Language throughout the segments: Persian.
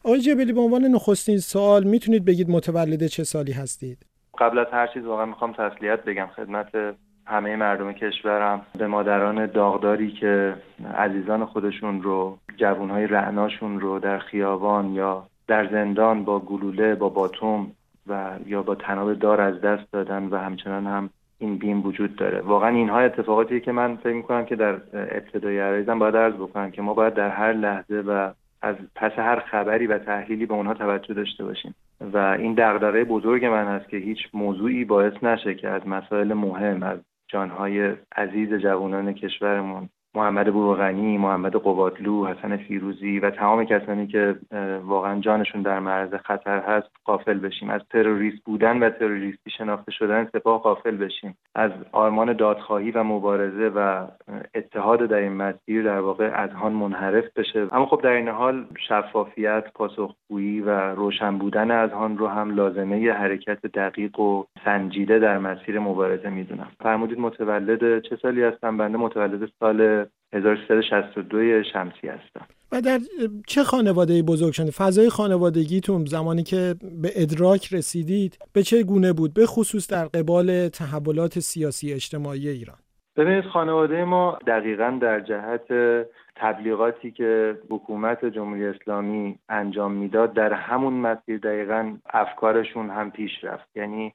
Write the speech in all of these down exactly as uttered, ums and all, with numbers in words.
آقای جبلی، به عنوان نخستین سوال میتونید بگید متولد چه سالی هستید؟ قبل از هر چیز واقعا میخوام تسلیت بگم خدمت همه مردم کشورم، به مادران داغداری که عزیزان خودشون رو، جوانهای رعناشون رو در خیابان یا در زندان با گلوله، با باتوم و یا با تناب دار از دست دادن و همچنان هم این بیم وجود داره. واقعا اینها اتفاقاتی که من فکر میکنم که در ابتدای عرایزم باید عرض بکنم که ما باید در هر لحظه و از پس هر خبری و تحلیلی به اونها توجه داشته باشیم و این دغدغه بزرگ من هست که هیچ موضوعی باعث نشه که از مسائل مهم، از جانهای عزیز جوانان کشورمون، محمد بوروغنی، محمد قبادلو، حسن فیروزی و تمام کسانی که واقعا جانشون در معرض خطر هست غافل بشیم. از تروریست بودن و تروریستی شناخته شدن سپاه غافل بشیم. از آرمان دادخواهی و مبارزه و اتحاد در این مسیر در واقع اذهان منحرف بشه. اما خب در این حال شفافیت، پاسخگویی و روشن بودن اذهان رو هم لازمه حرکت دقیق و سنجیده در مسیر مبارزه میدونم. فرمودید متولد چه سالی هستم؟ بنده متولد سال هزار و سیصد و شصت و دو شمسی هستم. و در چه خانواده‌ای بزرگ شدید؟ فضای خانوادگیتون زمانی که به ادراک رسیدید به چه گونه بود، به خصوص در قبال تحولات سیاسی اجتماعی ایران؟ ببینید، خانواده ما دقیقاً در جهت تبلیغاتی که حکومت جمهوری اسلامی انجام میداد در همون مسیر دقیقاً افکارشون هم پیش رفت. یعنی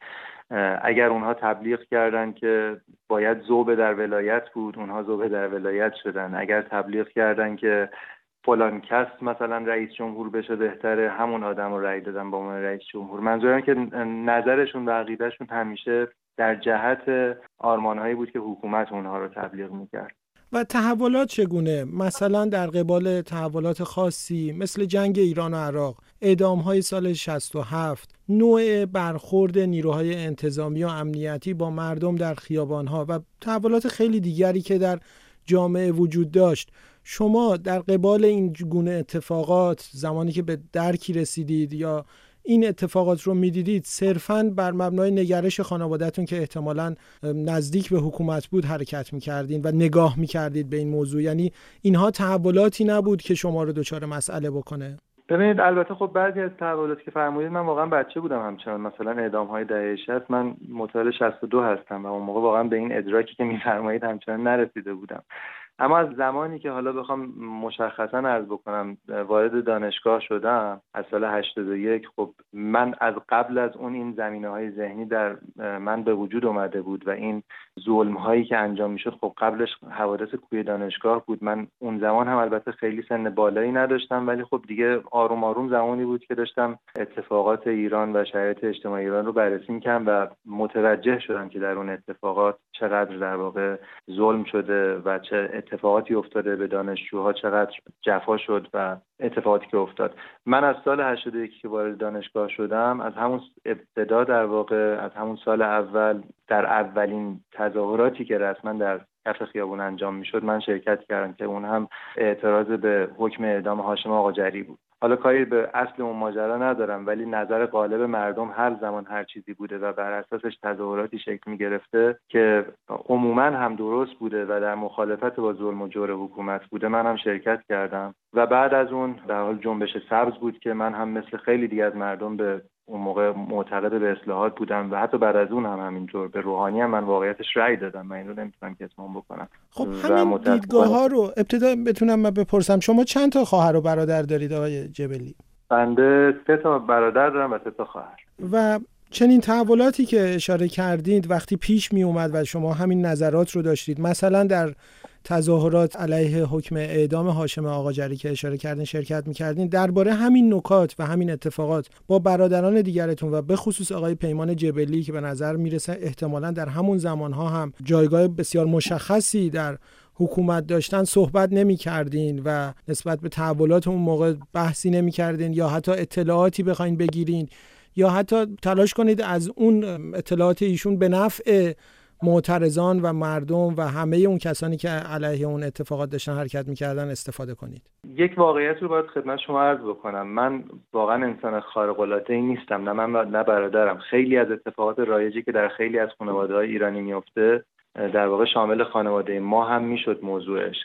اگر اونها تبلیغ کردن که باید ذوب در ولایت بود، اونها ذوب در ولایت شدن. اگر تبلیغ کردن که فلان کس مثلا رئیس جمهور بشه بهتره، همون آدم رو رأی دادن با عنوان رئیس جمهور. منظورم که نظرشون و عقیدهشون همیشه در جهت آرمانهایی بود که حکومت اونها رو تبلیغ میکرد. و تحولات چگونه؟ مثلا در قبال تحولات خاصی مثل جنگ ایران و عراق، اعدام‌های سال شصت و هفت، نوع برخورد نیروهای انتظامی و امنیتی با مردم در خیابان‌ها و تحولات خیلی دیگری که در جامعه وجود داشت، شما در قبال این گونه اتفاقات زمانی که به درکی رسیدید یا این اتفاقات رو میدیدید، صرفاً بر مبنای نگرش خانواده‌تون که احتمالاً نزدیک به حکومت بود حرکت میکردین و نگاه میکردید به این موضوع؟ یعنی اینها تحولاتی نبود که شما رو دچار مسئله بکنه؟ ببینید، البته خب بعضی از تحولاتی که فرمودید من واقعا بچه بودم همچنان. مثلا اعدام‌های دهه شصت، من متولد شصت و دو هستم و اون موقع واقعا به این ادراکی که می‌فرمایید همچنان نرسیده بودم. اما از زمانی که حالا بخوام مشخصا عرض بکنم وارد دانشگاه شدم از سال هشتاد و یک، خب من از قبل از اون این زمینه‌های ذهنی در من به وجود اومده بود و این ظلم‌هایی که انجام میشد خب قبلش حوادث کوی دانشگاه بود. من اون زمان هم البته خیلی سن بالایی نداشتم، ولی خب دیگه آروم آروم زمانی بود که داشتم اتفاقات ایران و شرایط اجتماعی ایران رو بررسی می‌کردم و متوجه شدم که در اون اتفاقات چقدر در واقع ظلم شده و چه اتفاقاتی افتاده، به دانشجوها چقدر جفا شد و اتفاقاتی که افتاد. من از سال هشتاد و یک که وارد دانشگاه شدم، از همون ابتدا در واقع از همون سال اول در اولین تظاهراتی که رسما در کف خیابون انجام میشد من شرکت کردم که اون هم اعتراض به حکم اعدام هاشم آقاجری بود. حالا کاری به اصل اون ماجرا ندارم، ولی نظر غالب مردم هر زمان هر چیزی بوده و بر اساسش تظاهراتی شکل می گرفته که عموما هم درست بوده و در مخالفت با ظلم و جور حکومت بوده. من هم شرکت کردم و بعد از اون در حال جنبش سبز بود که من هم مثل خیلی دیگه از مردم به اون موقع معتقد به اصلاحات بودم و حتی بعد از اون هم همینطور. به روحانی هم من واقعیتش رأی دادم، من این رو نمیتونم که اتمام بکنم. خب همین دیدگاه ها رو ابتدا بتونم من بپرسم، شما چند تا خواهر و برادر دارید آقای جبلی؟ بنده سه تا برادر دارم و سه تا خواهر. و چنین تحولاتی که اشاره کردید وقتی پیش می اومد و شما همین نظرات رو داشتید، مثلا در تظاهرات علیه حکم اعدام هاشم آقاجری که اشاره کردین شرکت می‌کردین، درباره همین نکات و همین اتفاقات با برادران دیگرتون و به خصوص آقای پیمان جبلی که به نظر میرسه احتمالاً در همون زمانها هم جایگاه بسیار مشخصی در حکومت داشتن صحبت نمی‌کردین و نسبت به تحولات اون موقع بحثی نمی‌کردین یا حتی اطلاعاتی بخواید بگیرین یا حتی تلاش کنید از اون اطلاعات ایشون به نفع معترضان و مردم و همه اون کسانی که علیه اون اتفاقات داشتن حرکت میکردن استفاده کنید؟ یک واقعیت رو باید خدمت شما عرض بکنم. من واقعا انسان خارق العاده ای نیستم، نه من نه برادرم. خیلی از اتفاقات رایجی که در خیلی از خانواده‌های ایرانی میفته در واقع شامل خانواده ما هم میشد موضوعش.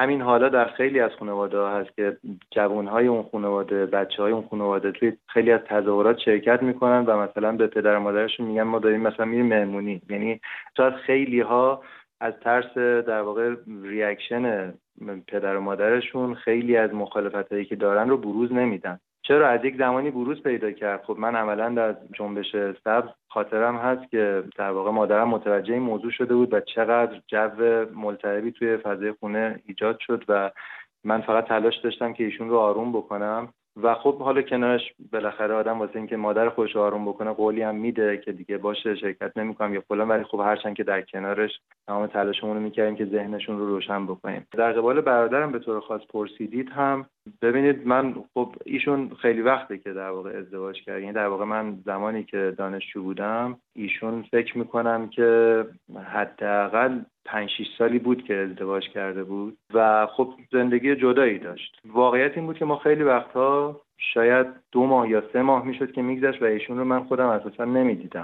همین حالا در خیلی از خانواده‌ها هست که جوانهای اون خانواده، بچه‌های اون خانواده توی خیلی از تظاهرات شرکت میکنن و مثلا به پدر و مادرشون میگن ما داریم مثلا میریم مهمونی. یعنی شاید خیلی‌ها از ترس در واقع ریاکشن پدر و مادرشون خیلی از مخالفتایی که دارن رو بروز نمیدن. چرا از یک زمانی بروز پیدا کرد؟ خب من عملاً در جنبش سبز خاطرم هست که در واقع مادرم متوجه این موضوع شده بود و چقدر جو ملتهبی توی فضای خونه ایجاد شد و من فقط تلاش داشتم که ایشون رو آروم بکنم و خب حالا کنارش بالاخره آدم واسه اینکه مادر خودش رو آروم بکنه قولی هم میده که دیگه باشه شرکت نمی‌کنم یا فلان، ولی خب هرچند که در کنارش تمام تلاشمون رو می‌کردیم که ذهنشون رو روشن بکنیم. در قبال برادرم به طور خاص پرسیدید هم ببینید، من خب ایشون خیلی وقته که در واقع ازدواج کرد، یعنی در واقع من زمانی که دانشجو بودم ایشون فکر میکنم که حداقل پنج شش سالی بود که ازدواج کرده بود و خب زندگی جدایی داشت. واقعیت این بود که ما خیلی وقتها شاید دو ماه یا سه ماه میشد که میگذشت و ایشون رو من خودم اساسا نمیدیدم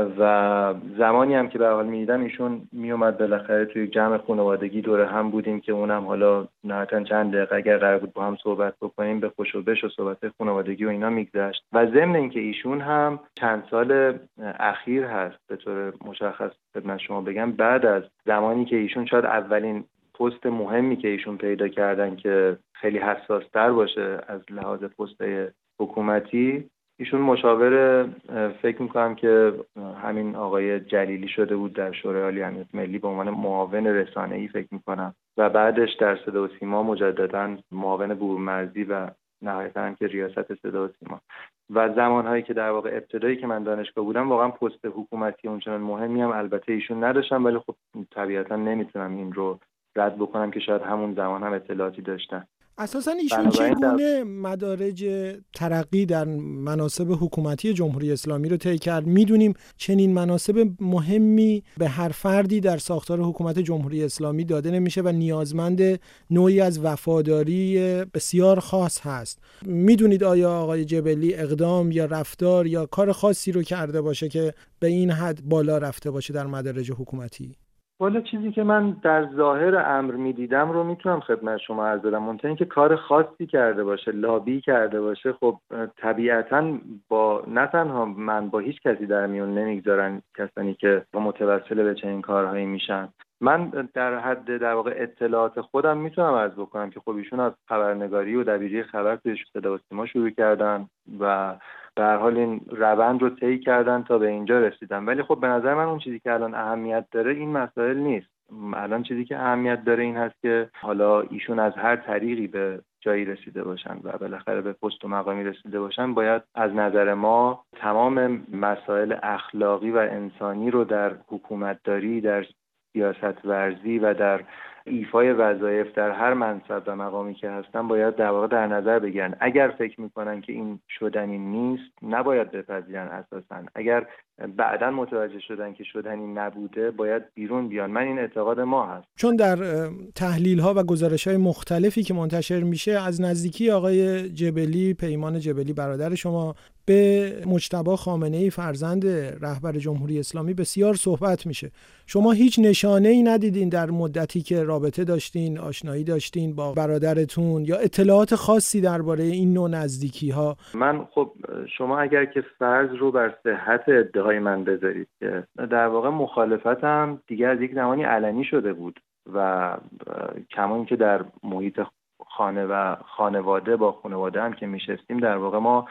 و زمانی هم که به حال میدیدم ایشون میومد بالاخره توی جمع خانوادگی دوره هم بودیم که اونم حالا نهایتاً چند دقیقه اگر قرار بود با هم صحبت بکنیم به خوش و بش و صحبت خانوادگی و اینا میگذشت و ضمن اینکه ایشون هم چند سال اخیر هست به طور مشخص خدمت شما بگم بعد از زمانی که ایشون شاید اولین پست مهمی که ایشون پیدا کردن که خیلی حساس‌تر باشه از لحاظ پست‌های حکومتی، ایشون مشاور فکر میکنم که همین آقای جلیلی شده بود در شورای عالی امنیت ملی به عنوان معاون رسانه‌ای فکر میکنم و بعدش در صدا و سیما مجددا معاون بورمرزی و نهایتاً هم که ریاست صدا و سیما و زمانهایی که در واقع ابتدایی که من دانشگاه بودم واقعا پست حکومتی اونچنان مهمی هم البته ایشون نداشتن، ولی خب طبیعتا نمیتونم این رو رد بکنم که شاید همون زمان هم اطلاعاتی داشتن. اساساً ایشون چگونه مدارج ترقی در مناصب حکومتی جمهوری اسلامی رو طی کرد؟ میدونیم چنین مناصب مهمی به هر فردی در ساختار حکومت جمهوری اسلامی داده نمیشه و نیازمند نوعی از وفاداری بسیار خاص هست. میدونید آیا آقای جبلی اقدام یا رفتار یا کار خاصی رو کرده باشه که به این حد بالا رفته باشه در مدارج حکومتی؟ والا چیزی که من در ظاهر امر میدیدم رو میتونم خدمت شما عرض بدم، منتها اینکه کار خاصی کرده باشه، لابی کرده باشه، خب طبیعتاً با نه تنها من با هیچ کسی در میون نمیگذارن کسانی که متوسل به چنین کارهایی میشن. من در حد در واقع اطلاعات خودم میتونم عرض بکنم که خب ایشون از خبرنگاری و دبیری خبر توی صدا و سیما شروع کردن و به هر حال این روند رو طی کردن تا به اینجا رسیدن، ولی خب به نظر من اون چیزی که الان اهمیت داره این مسائل نیست. الان چیزی که اهمیت داره این هست که حالا ایشون از هر طریقی به جایی رسیده باشن و بالاخره به پست و مقامی رسیده باشن، باید از نظر ما تمام مسائل اخلاقی و انسانی رو در حکومتداری، در سیاست ورزی و در ایفای وظایف در هر منصب و مقامی که هستن باید در واقع در نظر بگیرن. اگر فکر میکنن که این شدنی نیست نباید بپذیرن اساسا. اگر بعداً متوجه شدن که شدنی نبوده باید بیرون بیان. من این اعتقاد ما هست. چون در تحلیل ها و گزارش های مختلفی که منتشر میشه از نزدیکی آقای جبلی، پیمان جبلی برادر شما، به مجتبی خامنه‌ای فرزند رهبر جمهوری اسلامی بسیار صحبت میشه. شما هیچ نشانه ای ندیدین در مدتی که رابطه داشتین، آشنایی داشتین با برادرتون یا اطلاعات خاصی درباره این نوع نزدیکی ها؟ من خب شما اگر که فرض رو بر صحت ادعای من بذارید که در واقع مخالفتم دیگه از یک زمانی علنی شده بود و کما اینکه در محیط خانه و خانواده با خانواده هم که میشستیم در واقع ما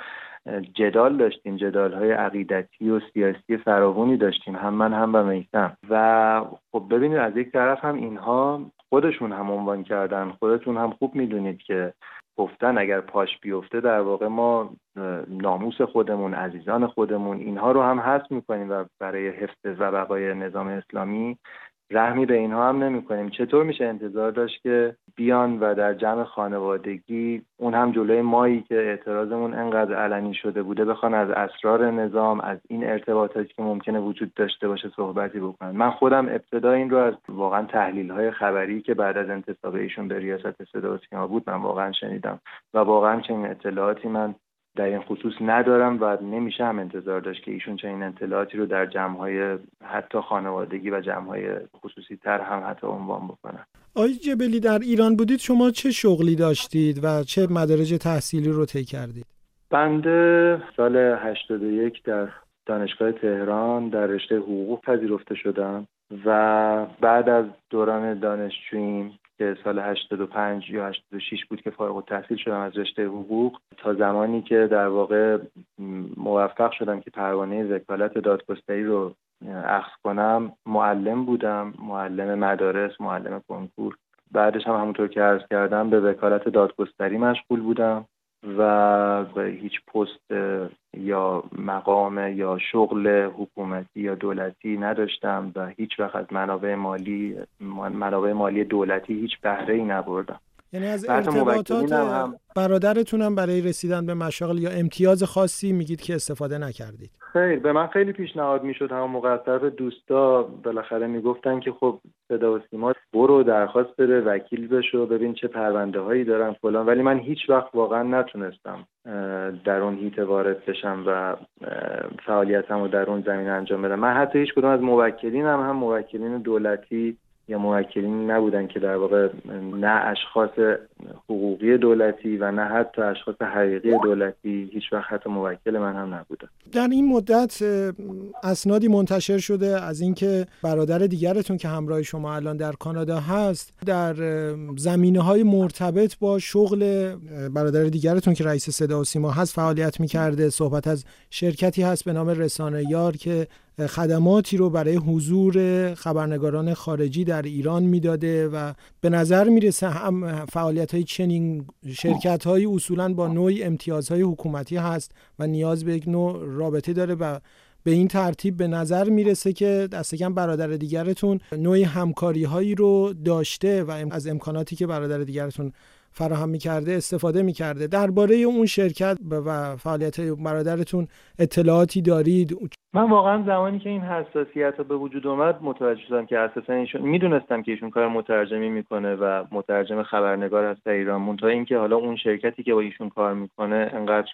جدال داشتیم، جدال‌های عقیدتی و سیاسی فراوانی داشتیم، هم من هم با میثم. و خب ببینید از یک طرف هم اینها خودشون هم عنوان کردن، خودتون هم خوب میدونید که گفتن اگر پاش بیفته در واقع ما ناموس خودمون، عزیزان خودمون، اینها رو هم حذف میکنیم و برای حفظ و بقای نظام اسلامی رحمی به اینها هم نمی کنیم. چطور میشه انتظار داشت که بیان و در جمع خانوادگی اون هم جلوی مایی که اعتراضمون انقدر علنی شده بوده بخوان از اسرار نظام، از این ارتباطاتی که ممکنه وجود داشته باشه صحبتی بکنن؟ من خودم ابتدا این رو از واقعا تحلیل‌های خبری که بعد از انتصاب ایشون به ریاست صدا و سیما بود من واقعا شنیدم و واقعا چنین اطلاعاتی من در این خصوص ندارم و نمیشه هم انتظار داشت که ایشون چنین اطلاعاتی رو در جمع‌های حتی خانوادگی و جمع‌های خصوصی تر هم حتی عنوان بکنن. آقای جبلی، در ایران بودید شما چه شغلی داشتید و چه مدارج تحصیلی رو طی کردید؟ بنده سال هشتاد و یک در دانشگاه تهران در رشته حقوق پذیرفته شدم و بعد از دوران دانشجوییم که سال هشتاد و پنج یا هشتاد و شش بود که فارغ التحصیل شدم از رشته حقوق تا زمانی که در واقع موفق شدم که پروانه وکالت دادگستری رو اخذ کنم معلم بودم، معلم مدارس، معلم کنکور. بعدش هم همونطور که عرض کردم به وکالت دادگستری مشغول بودم و به هیچ پست یا مقام یا شغل حکومتی یا دولتی نداشتم و هیچ وقت از منابع مالی منابع مالی دولتی هیچ بهره‌ای نبردم. یعنی از ارتباطات هم برادرتون هم برای رسیدن به مشاغل یا امتیاز خاصی میگید که استفاده نکردید؟ خیر، به من خیلی پیشنهاد میشد، همون موقع از طرف دوستا بالاخره میگفتن که خب صدا و سیما برو درخواست بده، وکیل بشو، ببین چه پرونده هایی دارن فلان، ولی من هیچ وقت واقعا نتونستم در اون حیطه وارد بشم و فعالیتمو در اون زمینه انجام بدم. من حتی هیچ کدوم از موکلینم هم موکلین دولتی یا موکلین نبودن که در واقع نه اشخاص حقوقی دولتی و نه حتی اشخاص حقیقی دولتی، هیچ وقت حتی موکل من هم نبودن. در این مدت اسنادی منتشر شده از اینکه برادر دیگرتون که همراه شما الان در کانادا هست در زمینه‌های مرتبط با شغل برادر دیگرتون که رئیس صدا و سیما هست فعالیت می‌کرده. صحبت از شرکتی هست به نام رسانه یار که خدماتی رو برای حضور خبرنگاران خارجی در ایران میداده و به نظر میرسه هم فعالیت‌های چنین شرکت‌هایی اصولاً با نوعی امتیازهای حکومتی هست و نیاز به یک نوع رابطه داره و به این ترتیب به نظر میرسه که دست کم برادر دیگرتون نوعی همکاری‌هایی رو داشته و از امکاناتی که برادر دیگرتون فراهم می‌کرده استفاده می‌کرده. درباره اون شرکت و فعالیت‌های برادرتون اطلاعاتی دارید؟ من واقعا زمانی که این حساسیت‌ها به وجود اومد متوجه شدم که اساساً ایشون میدونستم که ایشون کار مترجمی میکنه و مترجم خبرنگار هست در ایران، منتها اینکه حالا اون شرکتی که با ایشون کار میکنه انقدر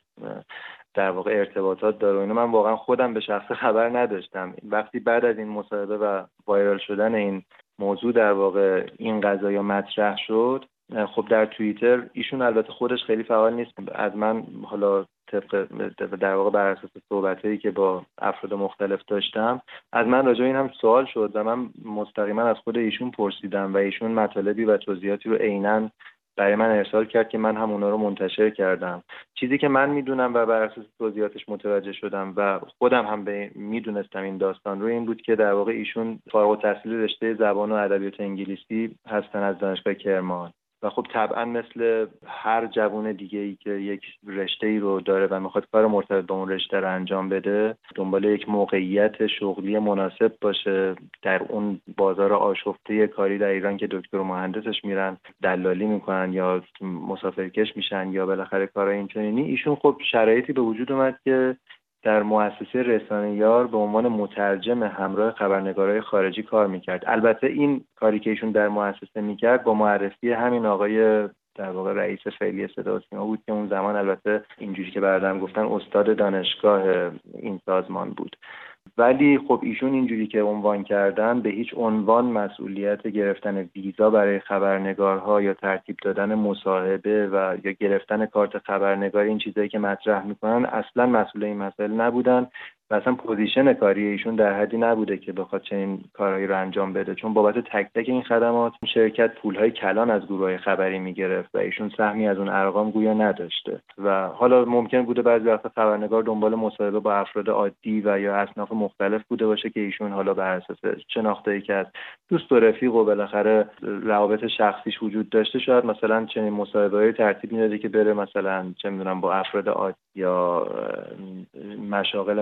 در واقع ارتباطات داره اینو من واقعا خودم به شخص خبر نداشتم. وقتی بعد از این مصاحبه و وایرال شدن این موضوع در واقع این قضایا مطرح شد، خب در توییتر ایشون البته خودش خیلی فعال نیست، از من حالا طبق در واقع بر اساس صحبتایی که با افراد مختلف داشتم از من راجع به این هم سوال شد و من مستقیما از خود ایشون پرسیدم و ایشون مطالبی و توضیحاتی رو عیناً برای من ارسال کرد که من هم اونا رو منتشر کردم. چیزی که من میدونم و بر اساس توضیحاتش متوجه شدم و خودم هم به میدونستم این داستان رو این بود که در واقع ایشون فارغ التحصیل رشته زبان و ادبیات انگلیسی هستن از دانشگاه کرمان و خب طبعا مثل هر جوان دیگه‌ای که یک رشته‌ای رو داره و میخواد کار مرتبط با اون رشته رو انجام بده، دنبال یک موقعیت شغلی مناسب باشه در اون بازار آشفته کاری در ایران که دکتر و مهندسش میرن دلالی میکنن یا مسافرکش میشن یا بالاخره کارهای اینچنینی، ایشون خب شرایطی به وجود اومد که در مؤسسه رسانه یار به عنوان مترجم همراه خبرنگارای خارجی کار میکرد. البته این کاری که ایشون در مؤسسه میکرد با معرفی همین آقای در واقع رئیس فعلی صدا و سیما بود که اون زمان البته اینجوری که برادرم گفتن استاد دانشگاه این سازمان بود. ولی خب ایشون اینجوری که عنوان کردن به هیچ عنوان مسئولیت گرفتن ویزا برای خبرنگارها یا ترتیب دادن مصاحبه و یا گرفتن کارت خبرنگار، این چیزایی که مطرح میکنن اصلا مسئول این مسائل نبودن و اصلا پوزیشن کاری ایشون در حدی نبوده که بخواد چنین کارهایی رو انجام بده، چون بابت تک تک این خدمات شرکت پولهای کلان از گروه‌های خبری میگرفت و ایشون سهمی از اون ارقام گویا نداشته و حالا ممکن بوده بعضی وقتا خبرنگار دنبال مصاحبه با افراد عادی و یا اصناف مختلف بوده باشه که ایشون حالا بر اساس شناخته‌ای که از دوست و رفیق و بالاخره روابط شخصیش وجود داشته شاید مثلا چنین مصاحبه‌ای ترتیب میداده که بره مثلا چه می‌دونم با افراد عادی یا مشاغل مختلف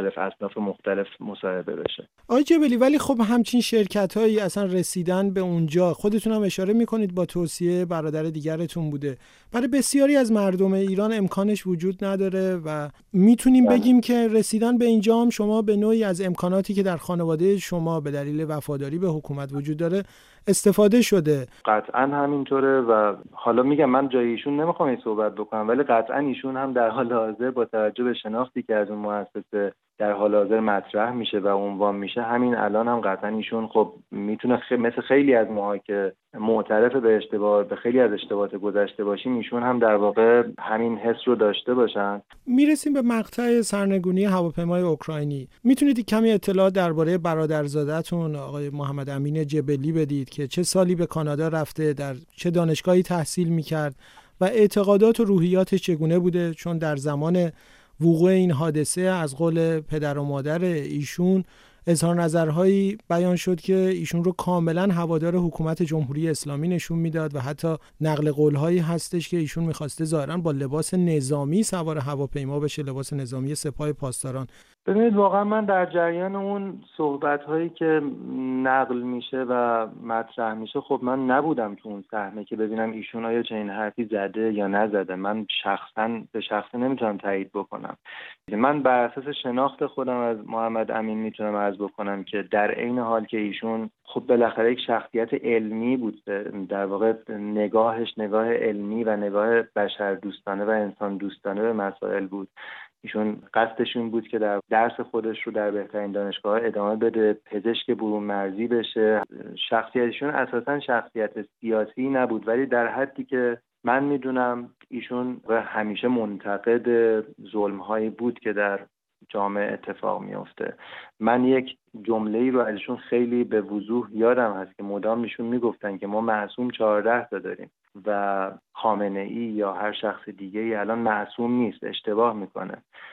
مختلف، اصناف مختلف مصاحبه بشه. آقای جبلی، ولی خب همچین شرکت‌هایی اصلا رسیدن به اونجا، خودتون هم اشاره می‌کنید با توصیه برادر دیگرتون بوده، برای بسیاری از مردم ایران امکانش وجود نداره و میتونیم بگیم که رسیدن به اینجا هم شما به نوعی از امکاناتی که در خانواده شما به دلیل وفاداری به حکومت وجود داره استفاده شده. قطعا همینطوره و حالا میگم من جای ایشون نمیخوام این صحبت بکنم، ولی قطعا ایشون هم در حال حاضر با توجه به شناختی که از اون مؤسسه در حال حاضر مطرح میشه و عنوان میشه، همین الان هم قطعا ایشون خب میتونه خ... مثل خیلی از ماها که معترف به اشتباه به خیلی از اشتباهات گذشته باشیم، ایشون هم در واقع همین حس رو داشته باشن. میرسیم به مقطع سرنگونی هواپیمای اوکراینی. میتونید کمی اطلاع درباره برادرزاده‌تون آقای محمد امین جبلی بدید که چه سالی به کانادا رفته، در چه دانشگاهی تحصیل میکرد و اعتقادات و روحیاتش چگونه بوده؟ چون در زمان وقوع این حادثه از قول پدر و مادر ایشون اظهار نظرهایی بیان شد که ایشون رو کاملا هوادار حکومت جمهوری اسلامی نشون میداد و حتی نقل قولهایی هستش که ایشون میخواسته ظاهرا با لباس نظامی سوار هواپیما بشه، لباس نظامی سپاه پاسداران. ببینید واقعا من در جریان اون صحبت‌هایی که نقل میشه و مطرح میشه خب من نبودم تو اون صحنه که ببینم ایشون آیا چنین حرفی زده یا نزده. من شخصا به شخصه نمیتونم تایید بکنم. من بر اساس شناخت خودم از محمد امین میتونم عرض بکنم که در عین حال که ایشون خب بالاخره یک شخصیت علمی بود، در واقع نگاهش نگاه علمی و نگاه بشردوستانه و انسان دوستانه به مسائل بود. ایشون قصدشون بود که در درس خودش رو در بهترین دانشگاه ادامه بده، پزشک برون مرزی بشه. شخصیتشون اساساً شخصیت سیاسی نبود، ولی در حدی که من میدونم ایشون همیشه منتقد ظلم‌هایی بود که در جامعه اتفاق میفته. من یک جمله‌ای رو ازشون خیلی به وضوح یادم هست که مدام ایشون میگفتن که ما معصوم چهارده تا داریم و خامنه‌ای یا هر شخص دیگه‌ای الان معصوم نیست، اشتباه میکنه.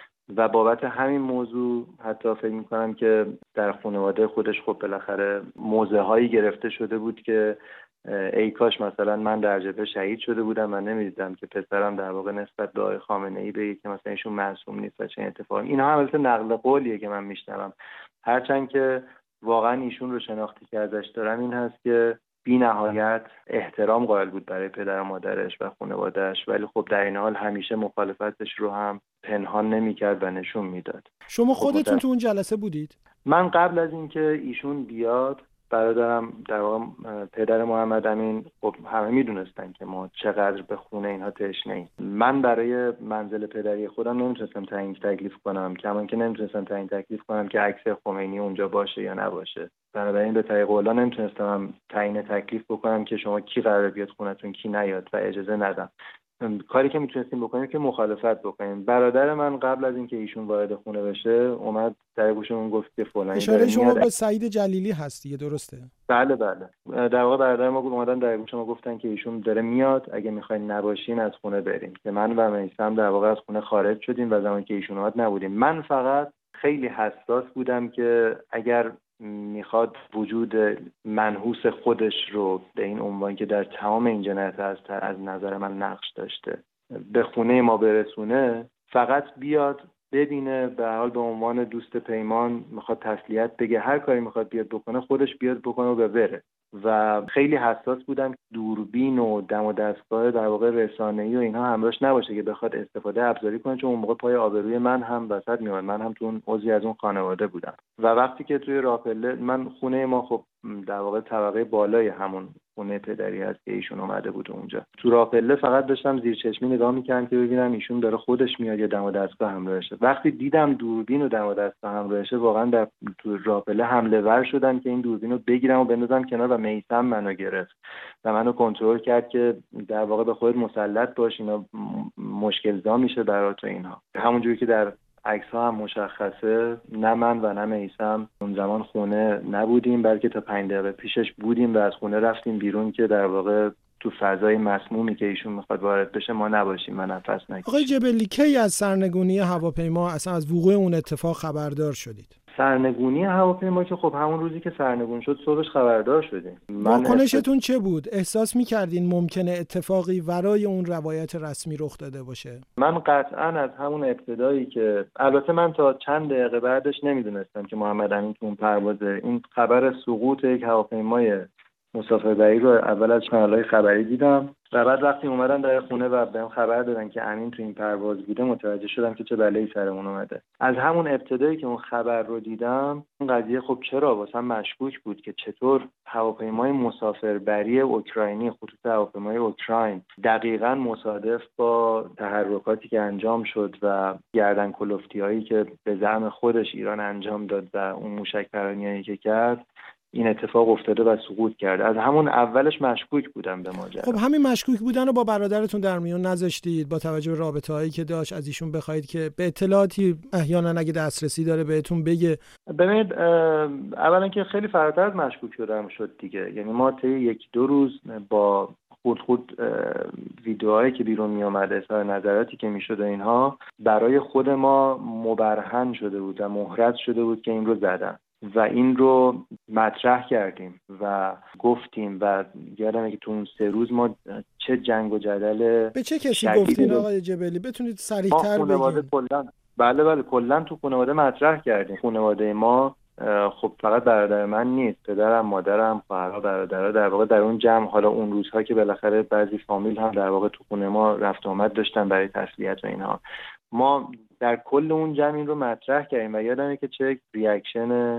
و بابت همین موضوع حتی فکر میکنم که در خانواده خودش خب بالاخره موضع‌هایی گرفته شده بود که ای کاش مثلا من در جبهه شهید شده بودم، من نمیدیدم که پسرم در واقع نسبت به آقای خامنه‌ای بگه که مثلا ایشون معصوم نیست و چه اتفاقی. اینا هم البته نقل قولیه که من میشنوم، هرچند که واقعا ایشون رو شناختی که ازش دارم این هست که بی نهایت احترام قائل بود برای پدر و مادرش و خانواده‌اش، ولی خب در این حال همیشه مخالفتش رو هم پنهان نمی‌کرد و نشون میداد. شما خودتون تو اون جلسه بودید؟ من قبل از اینکه ایشون بیاد، برادرم در واقع پدر محمد امین، خب همه میدونستن که ما چقدر به خونه اینها تشنه‌ایم. من برای منزل پدری خودم نمیتونستم تعیین تکلیف کنم، کمان که نمیتونستم تعیین تکلیف کنم که عکس خمینی اونجا باشه یا نباشه. بنابراین به طریق اولا نمیتونستم تعیین تکلیف بکنم که شما کی قراره بیاد خونتون کی نیاد و اجازه ندم. کاری که میتونستیم بکنیم که مخالفت بکنیم. برادر من قبل از اینکه ایشون وارد خونه بشه اومد در گوشمون گفت که فلانی اشاره شما به سعید جلیلی هست دیگه، درسته؟ بله بله. در واقع برادر ما اومدن در گوش ما گفتن که ایشون داره میاد، اگه میخواین نباشین از خونه بریم. که من و میثم در واقع از خونه خارج شدیم و زمانی که ایشون اومد نبودیم. من فقط خیلی حساس بودم که اگر میخواد وجود منحوس خودش رو به این عنوان که در تمام این جنایت از از نظر من نقش داشته به خونه ما برسونه، فقط بیاد ببینه، به حال به عنوان دوست پیمان میخواد تسلیت بگه، هر کاری میخواد بیاد بکنه خودش بیاد بکنه و بره. و خیلی حساس بودم دوربین و دم و دستگاه در واقع رسانه‌ای و اینها همراهش نباشه که بخواد استفاده ابزاری کنه، چون اون موقع پای آبروی من هم وسط میاد. من هم تو اون عضوی از اون خانواده بودم و وقتی که توی راپله، من خونه ما خب در واقع طبقه بالای همون خونه پدری هست که ایشون اومده بود اونجا، تو راپله فقط داشتم زیر چشمی نگاه میکردم که ببینم ایشون داره خودش میاد یا دم و دستگاه همراهشه. وقتی دیدم دوربین و دم و دستگاه همراهشه، واقعا در تو راپله حمله ور شدم که این دوربین رو بگیرم و بندازم کنار و میثم منو گرفت و منو کنترل کرد که در واقع به خودت مسلط باش، اینا مشکل زا میشه برات و اینها. همونجوری که در عکس ها هم مشخصه، نه من و نه میثم اون زمان خونه نبودیم، بلکه تا پنج دقیقه پیشش بودیم و از خونه رفتیم بیرون که در واقع تو فضای مسمومی که ایشون میخواد وارد بشه ما نباشیم و نفس نکشیم. آقای جبلی، کی از سرنگونی هواپیما، اصلا از وقوع اون اتفاق خبردار شدید؟ سرنگونی هواپیما که خب همون روزی که سرنگون شد صبحش خبردار شدیم. واکنشتون چه بود؟ احساس می‌کردین ممکنه اتفاقی ورای اون روایت رسمی رخ داده باشه؟ من قطعاً از همون ابتدایی که البته من تا چند دقیقه بعدش نمیدونستم که محمد امین تو اون پروازه، این خبر سقوط یک هواپیمای مسافربری رو اول از کانال‌های خبری دیدم و بعد وقتی اومدن در خونه و بهم خبر دادن که امین تو این پرواز بوده متوجه شدم که چه بلایی سرمون اومده. از همون ابتدایی که اون خبر رو دیدم این قضیه خب چرا واسم مشکوک بود که چطور هواپیمای مسافربری اوکراینی، خصوص هواپیمای اوکراین، دقیقاً مصادف با تحرکاتی که انجام شد و گردن کلفتی‌هایی که به زعم خودش ایران انجام داد و اون موشک پرانیایی که کرد این اتفاق افتاده و سقوط کرده. از همون اولش مشکوک بودم به ماجرا. خب همین مشکوک بودن رو با برادرتون در میون نذاشتید؟ با توجه به رابطه‌هایی که داشت از ایشون بخواید که به اطلاعاتی احیانا اگه دسترسی داره بهتون بگه؟ ببینید اولا که خیلی فراتر از مشکوک شدم شد دیگه، یعنی ما طی یک دو روز با خود خود ویدیوهایی که بیرون می اومد، اظهار نظراتی که میشد اینها برای خود ما مبرهن شده بود و محرز شده بود که این رو زدن و این رو مطرح کردیم و گفتیم و یادمه که تو اون سه روز ما چه جنگ و جدل. به چه کسی گفتین آقای جبلی؟ بتونید صریح‌تر بگید؟ کلن بله بله کلن تو خانواده مطرح کردیم. خانواده ما خب فقط برادر من نیست، پدرم، مادرم، خواهرها، برادرها در واقع در اون جمع، حالا اون روزها که بالاخره بعضی فامیل هم در واقع تو خونه ما رفت و آمد داشتن برای تسلیت و اینها، ما در کل اون جمع این رو مطرح کردیم و یادمه که چه ریاکشن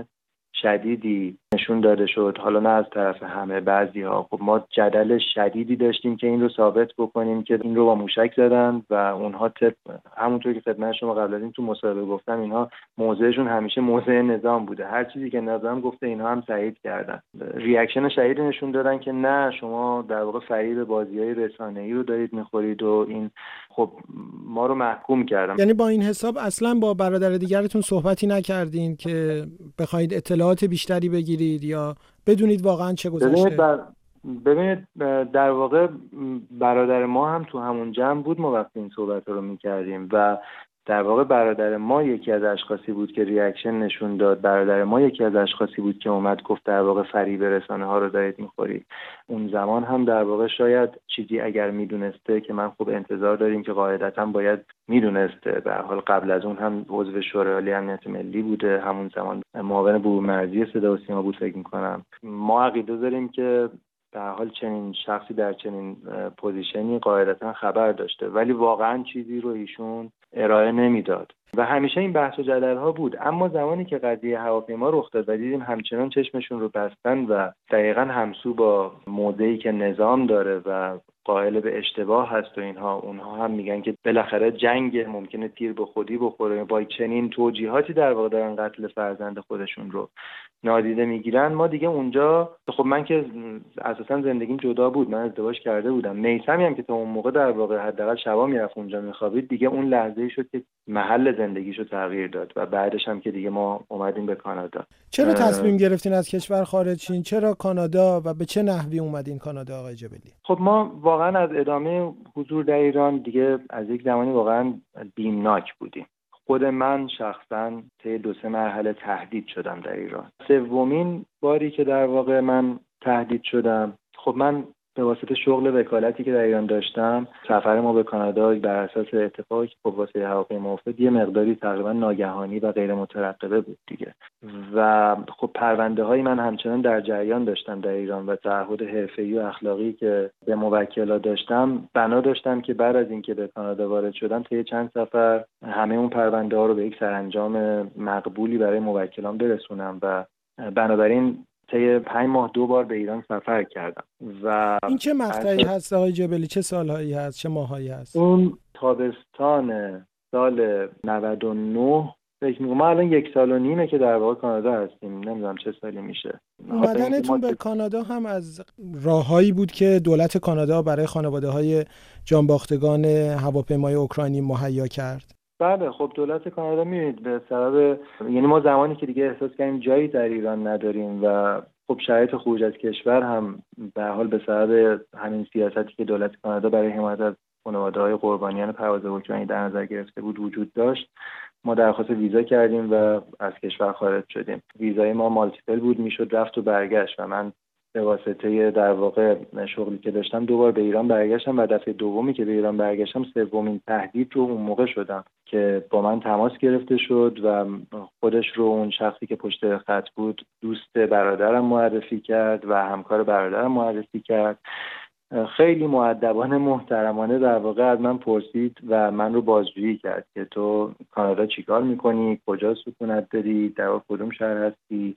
شدیدی نشون داده شد، حالا نه از طرف همه، بعضی‌ها. خب ما جدل شدیدی داشتیم که این رو ثابت بکنیم که این رو با موشک زدن و اونها طب همونطور که خدمت شما قبل از این تو مصاحبه گفتم اینها موضعشون همیشه موضع نظام بوده، هر چیزی که نظام گفته اینها هم تایید کردن. ریاکشن شدیدی نشون دادن که نه شما در واقع فریب بازی‌های رسانه‌ای رو دارید می‌خورید و این خب ما رو محکوم کردن. یعنی با این حساب اصلا با برادر دیگرتون صحبتی نکردین که بخواید اطلاعات بیشتری بگیرید یا بدونید واقعا چه گذشته؟ ببینید, ببینید در واقع برادر ما هم تو همون جمع بود ما وقتی این صحبت رو میکردیم و در واقع برادر ما یکی از اشخاصی بود که ریاکشن نشون داد، برادر ما یکی از اشخاصی بود که اومد گفت در واقع فریب رسانه ها رو دارید میخورید. اون زمان هم در واقع شاید چیزی اگر میدونسته که من خب انتظار داریم که قاعدتا باید میدونسته، به هر حال قبل از اون هم عضو شورای عالی امنیت ملی بوده، همون زمان معاون برومرزی صدا و سیما بود فکر میکنم. ما عقیده داریم که به هر حال چنین شخصی در چنین پوزیشنی قاعدتا خبر داشته، ولی واقعا چیزی رو ایشون ارائه نمیداد و همیشه این بحث و جدل ها بود. اما زمانی که قضیه هواپیما رخ داد و دیدیم همچنان چشمشون رو بستن و دقیقاً همسو با موضعی که نظام داره و قائل به اشتباه هست و اینها، اونها هم میگن که بالاخره جنگ ممکنه تیر به خودی بخوره، با چنین توجیهاتی در واقع دارن قتل فرزند خودشون رو نادیده میگیرن. ما دیگه اونجا خب من که اساسا زندگیم جدا بود، من ازدواج کرده بودم، میثمی هم که تا اون موقع در واقع حداقل شبا میرفت اونجا میخوابید، دیگه اون لحظه‌ای شد که محل زندگیشو تغییر داد و بعدش هم که دیگه ما اومدیم به کانادا. چرا تصمیم گرفتین از کشور خارج شین؟ چرا کانادا و به چه نحوی اومدین کانادا آقای جبلی؟ خب ما واقعا از ادامه حضور در ایران دیگه از یک زمانی واقعا بیمناک بودیم. خود من شخصا طی دو سه مرحله تهدید شدم در ایران. سومین باری که در واقع من تهدید شدم، خب من به واسطه شغل وکالتی که در ایران داشتم، سفر ما به کانادا بر اساس اتفاقی که خب واسه هواپیما افتاد یه مقداری تقریبا ناگهانی و غیر مترقبه بود دیگه و خب پرونده های من همچنان در جریان داشتم در ایران و تعهد حرفه‌ای و اخلاقی که به موکلا داشتم بنا داشتم که بعد از اینکه به کانادا وارد شدم طی چند سفر همه اون پرونده ها رو به یک سرانجام مقبولی برای موکلان برسونم و بنابراین طی پنج ماه دو بار به ایران سفر کردم. و این چه مقطعی هست آقای جبلی؟ چه سالهایی هست؟ چه ماهایی هست؟ اون تابستان سال نود و نه فکر می‌کنم. ما الان یک سال و نیمه که در واقع کانادا هستیم، نمیدونم چه سالی میشه. اومدنتون به کانادا هم از راههایی بود که دولت کانادا برای خانواده‌های جانباختگان هواپیمای اوکراینی مهیا کرد؟ بله خب دولت کانادا می‌بینید به سبب، یعنی ما زمانی که دیگه احساس کردیم جایی در ایران نداریم و خب شرایط خروج از کشور هم به حال به سبب همین سیاستی که دولت کانادا برای حمایت از خانواده‌های قربانیان پرواز اوکراینی در نظر گرفته بود وجود داشت، ما درخواست ویزا کردیم و از کشور خارج شدیم. ویزای ما مالتیپل بود، میشد رفت و برگشت و من به واسطه در واقع شغلی که داشتم دوبار به ایران برگشتم و دفعه دومی که به ایران برگشتم سومین تهدید رو اون موقع شدم که با من تماس گرفته شد و خودش رو اون شخصی که پشت خط بود دوست برادرم معرفی کرد و همکار برادرم معرفی کرد. خیلی مؤدبانه محترمانه در واقع از من پرسید و من رو بازجویی کرد که تو کانادا چیکار میکنی، کجا سکونت داری، در کدوم شهر هستی،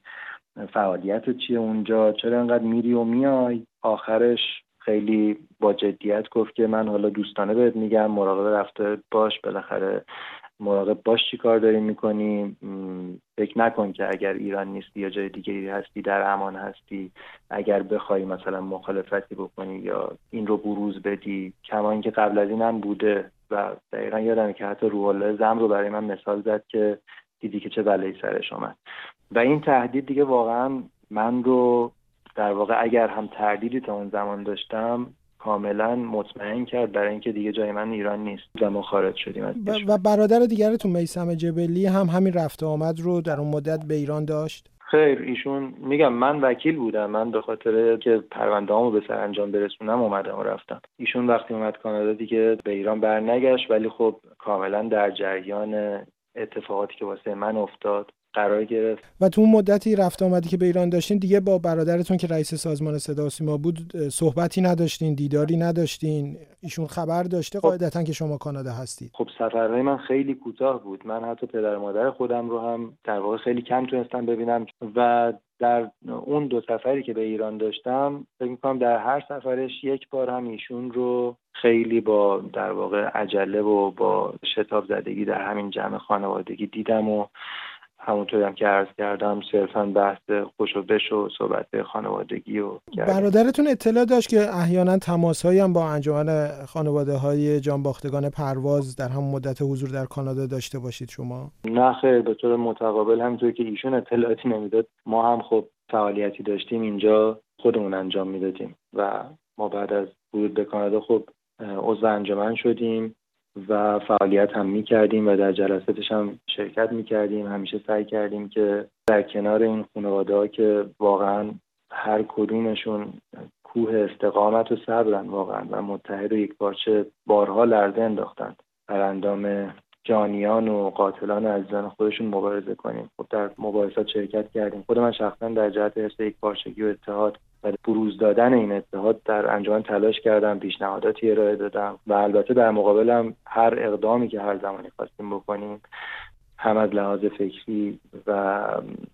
فعالیت چیه اونجا، چرا انقدر میری و میای. آخرش خیلی با جدیت گفت که من حالا دوستانه بهت میگم مراقب رفتار باش، بالاخره مراقب باش چی کار داری میکنی، فکر نکن که اگر ایران نیستی یا جای دیگری هستی در امان هستی، اگر بخوای مثلا مخالفتی بکنی یا این رو بروز بدی. کما اینکه قبل از این هم بوده و دقیقا یادمه که حتی روح الله زم رو برای من مثال زد که دیدی که چه بلایی سرش اومد. و این تهدید دیگه واقعا من رو در واقع اگر هم تردیدی تا اون زمان داشتم کاملا مطمئن کرد برای اینکه دیگه جای من ایران نیست و ما خارج شدیم از و, و برادر دیگرتون میثم جبلی هم همین رفت و آمد رو در اون مدت به ایران داشت؟ خیر، ایشون میگم من وکیل بودم، من به خاطر که پرونده‌هامو به سرانجام برسونم اومدم و رفتم. ایشون وقتی اومد کانادا دیگه به ایران برنگشت، ولی خب کاملا در جریان اتفاقاتی که واسه من افتاد قرار گرفت. و تو اون مدتی رفت آمدی که به ایران داشتین دیگه با برادرتون که رئیس سازمان صدا و سیما بود صحبتی نداشتین، دیداری نداشتین؟ ایشون خبر داشته خب قاعدتاً که شما کانادا هستید؟ خب سفرهای من خیلی کوتاه بود. من حتی پدر و مادر خودم رو هم در واقع خیلی کم تونستم ببینم و در اون دو سفری که به ایران داشتم فکر می‌کنم در هر سفرش یک بار هم ایشون رو خیلی با در واقع عجله و با شتاب زدگی در همین جمع خانوادگی دیدم و همونطوری هم که عرض کردم صرفاً بحث خوش و بش و صحبت خانوادگی و کردیم. برادرتون اطلاع داشت که احیانا تماس‌هایی هم با انجمن خانواده‌های جانباختگان پرواز در همون مدت حضور در کانادا داشته باشید شما؟ نه خیر، به طور متقابل همونطور که ایشون اطلاعاتی نمیداد ما هم خب فعالیتی داشتیم اینجا خودمون انجام میدادیم و ما بعد از ورود به کانادا خب عضو انجمن شدیم و فعالیت هم میکردیم و در جلساتش هم شرکت میکردیم. همیشه سعی کردیم که در کنار این خانواده‌ها که واقعا هر کدومشون کوه استقامت و صبرن واقعا و متحد و یکپارچه بارها لرزه انداختن در اندام جانیان و قاتلان عزیزان خودشون مبارزه کنیم. خب در مبارزات شرکت کردیم. خود من شخصا در جهت حفظ یکپارچگی و اتحاد و بروز دادن این اتحاد در انجمن تلاش کردم، پیشنهاداتی ارائه دادم و البته در مقابلم هر اقدامی که هر زمانی خواستیم بکنیم هم از لحاظ فکری و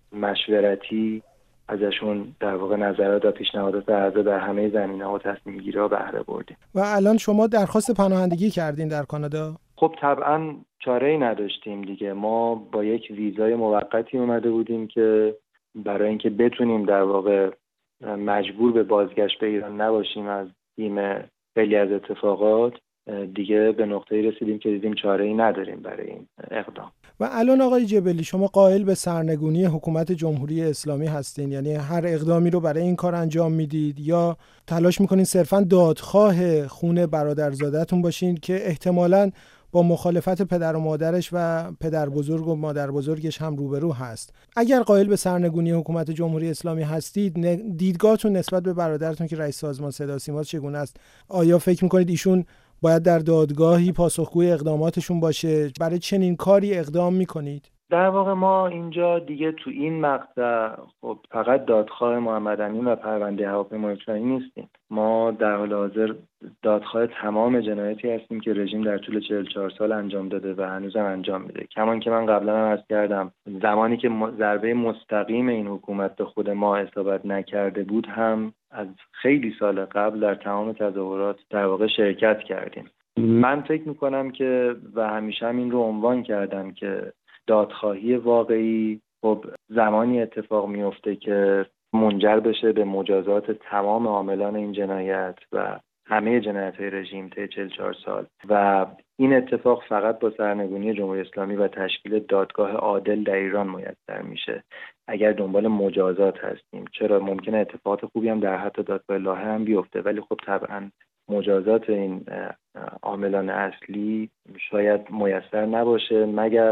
مشورتی ازشون در واقع نظرات و پیشنهادات ارائه در همه زمینه‌ها و تصمیم‌گیری‌ها بهره بردیم. و الان شما درخواست پناهندگی کردین در کانادا؟ خب طبعا چاره‌ای نداشتیم دیگه. ما با یک ویزای موقتی اومده بودیم که برای اینکه بتونیم در واقع مجبور به بازگشت به ایران نباشیم از بیم خیلی از اتفاقات، دیگه به نقطه‌ای رسیدیم که دیدیم چاره‌ای نداریم برای این اقدام. و الان آقای جبلی شما قائل به سرنگونی حکومت جمهوری اسلامی هستین؟ یعنی هر اقدامی رو برای این کار انجام میدید یا تلاش میکنین صرفاً دادخواه خون برادرزاده‌تون باشین که احتمالاً با مخالفت پدر و مادرش و پدر بزرگ و مادر بزرگش هم روبرو هست؟ اگر قائل به سرنگونی حکومت جمهوری اسلامی هستید، دیدگاهتون نسبت به برادرتون که رئیس سازمان صدا و سیما چگونه است؟ آیا فکر میکنید ایشون باید در دادگاهی پاسخگوی اقداماتشون باشه؟ برای چنین کاری اقدام میکنید؟ در واقع ما اینجا دیگه تو این مقطع خب فقط دادخواه محمد امین و پرونده هواپیمای اوکراینی نیستیم. ما در حال حاضر دادخواه تمام جنایتی هستیم که رژیم در طول چهل و چهار سال انجام داده و هنوزم انجام میده. کمان که من قبلا هم عرض کردم زمانی که ضربه مستقیم این حکومت به خود ما اصابت نکرده بود هم از خیلی سال قبل در تمام تظاهرات در واقع شرکت کردیم. من فکر میکنم که و همیشه هم این رو عنوان کردم که دادخواهی واقعی خب زمانی اتفاق میفته که منجر بشه به مجازات تمام عاملان این جنایت و همه جنایت‌های رژیم طی چهل و چهار سال و این اتفاق فقط با سرنگونی جمهوری اسلامی و تشکیل دادگاه عادل در ایران میسر میشه اگر دنبال مجازات هستیم. چرا ممکنه اتفاقات خوبی هم در حتی دادگاه لاهه هم بیفته، ولی خب طبعا مجازات این عاملان اصلی شاید میسر نباشه مگر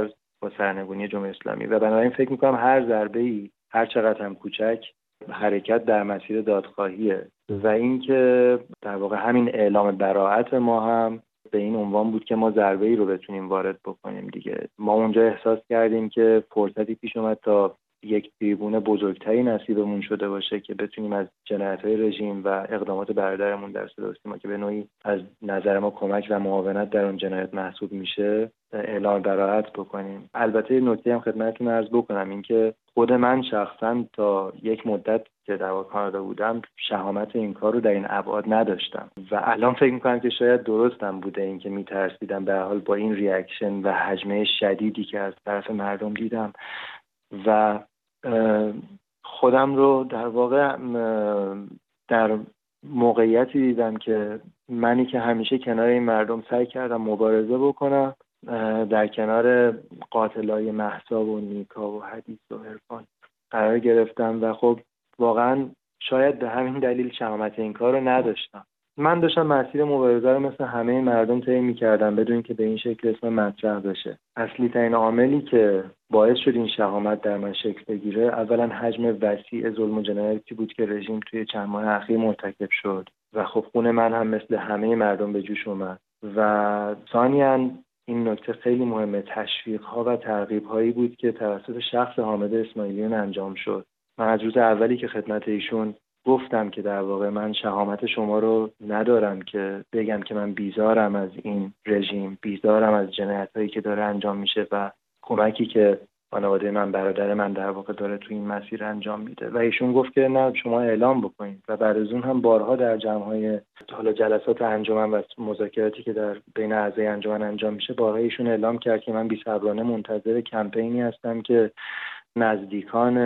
با سرنگونی جمهوری اسلامی و بنابراین فکر میکنم هر ضربه‌ای هر چقدر هم کوچک حرکت در مسیر دادخواهیه و اینکه در واقع همین اعلام براءت ما هم به این عنوان بود که ما ضربه‌ای رو بتونیم وارد بکنیم دیگه. ما اونجا احساس کردیم که فرصتی پیش اومد تا یک تریبون بزرگتری نصیبمون شده باشه که بتونیم از جنایت‌های رژیم و اقدامات برادرمون در صدا و سیما که به نوعی از نظر ما کمک و معاونت در اون جنایت محسوب میشه اعلام براءت بکنیم. البته نکته هم خدمتتون عرض بکنم این که خود من شخصا تا یک مدت که در کانادا بودم شهامت این کار رو در این ابعاد نداشتم و الان فکر می‌کنم که شاید درستم بوده این که میترسیدم به هر حال با این ریاکشن و حجمه شدیدی که از طرف مردم دیدم و خودم رو در واقع در موقعیتی دیدم که منی که همیشه کنار این مردم سعی کردم مبارزه بکنم در کنار قاتلای مهسا و نیکا و حدیث و عرفان قرار گرفتم و خب واقعا شاید به همین دلیل شهامت این کار رو نداشتم. من داشتم مسیر مبارزه رو مثل همه مردم طی می‌کردم بدون که به این شکل اسم مطرح بشه. اصلی ترین عاملی که باعث شد این شهامت در من شکل بگیره اولا حجم وسیع ظلم و جنایتی بود که رژیم توی چند ماه اخیر مرتکب شد و خب خون من هم مثل همه مردم به جوش اومد و ثانیاً این نکته خیلی مهمه تشویق‌ها و ترغیب‌هایی بود که توسط شخص حامد اسماعیلیون انجام شد. من از روز اولی که خدمت ایشون گفتم که در واقع من شهامت شما رو ندارم که بگم که من بیزارم از این رژیم، بیزارم از جنایتایی که داره انجام میشه و کمکی که خانواده من برادر من در واقع داره تو این مسیر انجام میده و ایشون گفت که نه شما اعلام بکنید و بعد از اون هم بارها در جمع‌های حالا جلسات انجمن و مذاکراتی که در بین اعضای انجمن انجام میشه بارها ایشون اعلام کرد که من بی‌صبرانه منتظر کمپینی هستم که نزدیکان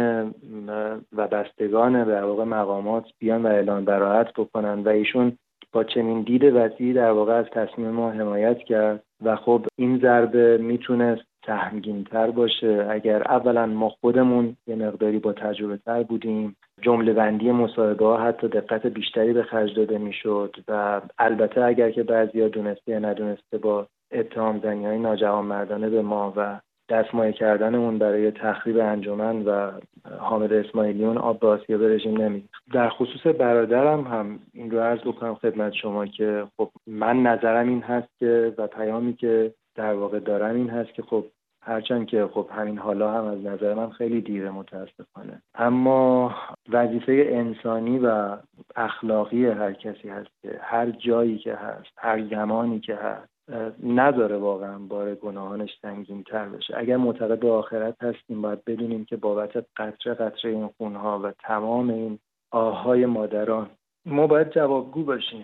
و بستگان در واقع مقامات بیان و اعلان براءت بکنن و ایشون با چنین دید وسیعی در واقع از تصمیم ما حمایت کرد و خب این ضربه میتونست سهمگین‌تر باشه اگر اولا ما خودمون یه مقداری با تجربه تر بودیم، جمله بندی مصاحبه ها حتی دقت بیشتری به خرج داده میشد و البته اگر که بعضیا دونسته یا ندونسته با اتهام زنی‌های ناجوانمردانه به ما و دستمایه کردن اون برای تخریب انجمن و حامد اسماعیلیون آب به آسیاب رژیم نمی‌ریخت. در خصوص برادرم هم این رو عرض بکنم خدمت شما که خب من نظرم این هست که و پیامی که در واقع دارم این هست که خب هرچند که خب همین حالا هم از نظر من خیلی دیره متاسفانه، اما وظیفه انسانی و اخلاقی هر کسی هست که هر جایی که هست، هر زمانی که هست نداره واقعا بار گناهانش سنگین تر بشه. اگر معتقد به آخرت هستیم باید بدونیم که بابت قطره قطره این خونها و تمام این آههای مادران ما باید جوابگو باشیم.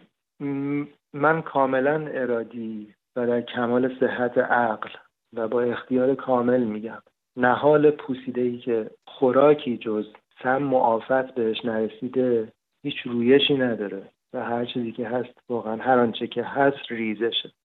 من کاملا ارادی و در کمال صحت عقل و با اختیار کامل میگم نهال پوسیده‌ای که خوراکی جز سم و آفت بهش نرسیده هیچ رویشی نداره و هر چیزی که هست واقعا هر آنچه که هست ریزشه.